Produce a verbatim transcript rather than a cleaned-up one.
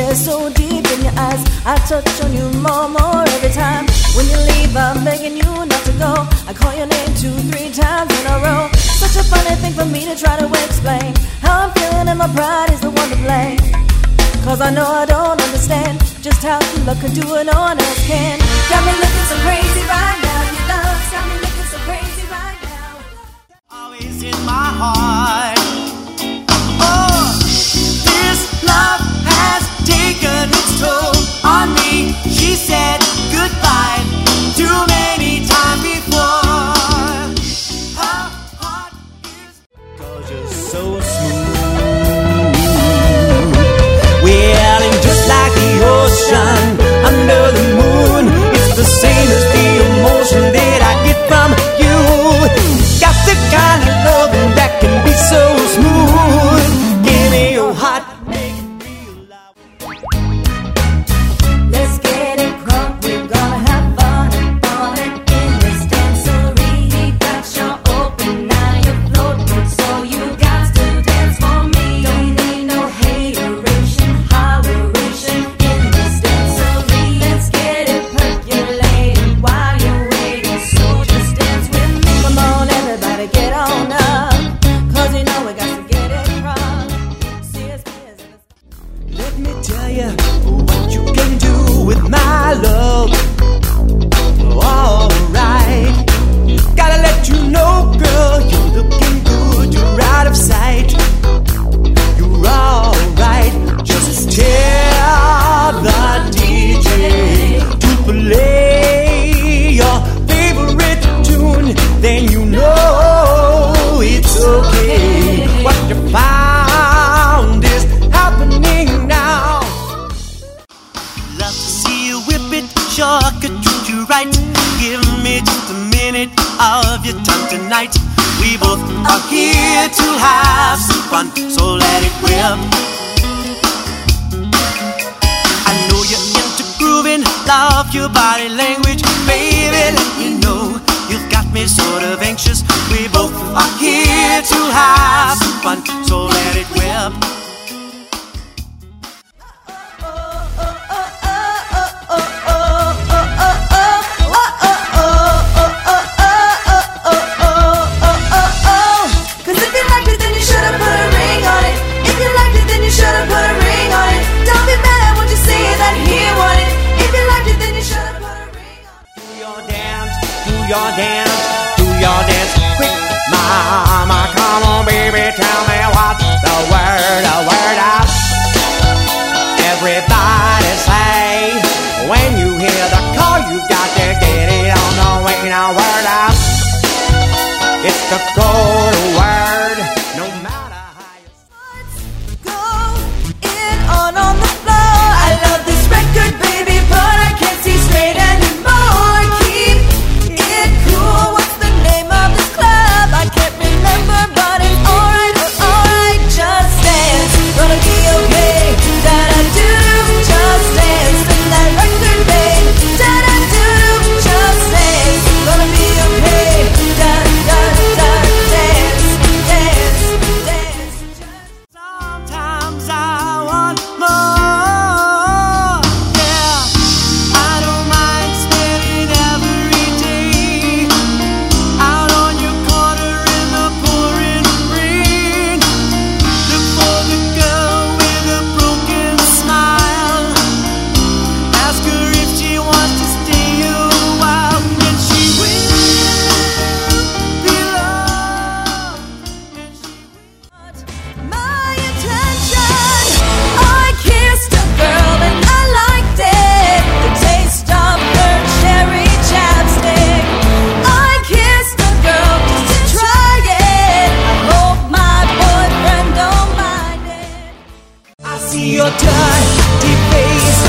stare so deep in your eyes. I touch on you more, more every time. When you leave, I'm begging you not to go. I call your name two, three times in a row. Such a funny thing for me to try to explain how I'm feeling and my pride is the one to blame. Cause I know I don't understand just how you love can do what no one else can. Got me looking so crazy right now. Your love's got me looking so crazy right now. Always in my heart. Oh, this love has taken its toll on me. She said goodbye too many times before. Her heart is, cause you're so smooth. Well, and just like the ocean under the moon, it's the same as the emotion that I get from you. Got the kind of loving that can be so smooth. Give me your heart, make it real loud. Let's get it crunk, we're gonna have fun and fun in this dancery. Got your open, now you're floating, so you got to dance for me. Don't need no hateration, holleration in this dancery. Let's get it percolating while you're waiting, so just dance with me. Come on, everybody, get on up, cause you know we got to get it crunk. See us, see us in the Let me tell you what you can do with my love. Alright, gotta let you know, girl, you're looking good, you're out of sight. You're alright, just tell the D J to play your favorite tune, then you know it's okay. What you found is happening now. Love to see you whip it, sure could treat you right. Give me just a minute of your time tonight. We both are here to have some fun, so let it whip. I know you're into grooving, love your body language. Baby, let me know, you've got me sort of anxious. We both are here to have some fun, so let it whip. Cause if you liked it, then you should've put a ring on it. If you liked it, then you should've put a ring on it. Don't be mad when you say that he want it. If you liked it, then you should've put a ring on it. Do your dance, do your dance, do your dance quick, mama. Come on, baby, tell me what's the word, the word out. Everybody say, when you hear the call, you got to get it on the way. Now, word out. It's the golden word, no matter how you Go in on on the floor. I love this record, baby, but I can't see straight anymore. Keep it cool. What's the name of this club? I can't remember, but it's alright, alright. Just dance, gonna be okay. Da da do, just dance. Spin that record, babe. Da da do, just dance. Gonna be okay. Da da da, dance, dance, dance. Sometimes I want more, yeah. I don't mind spending every day out on your corner in the pouring rain. Look for the girl with a broken smile. Ask her if she wants to stay a while, and she will be loved, and she will. My intention, I kissed a girl and I liked it. The taste of her cherry chapstick. I kissed a girl just to try it. I hope my boyfriend don't mind it. I see your dirty face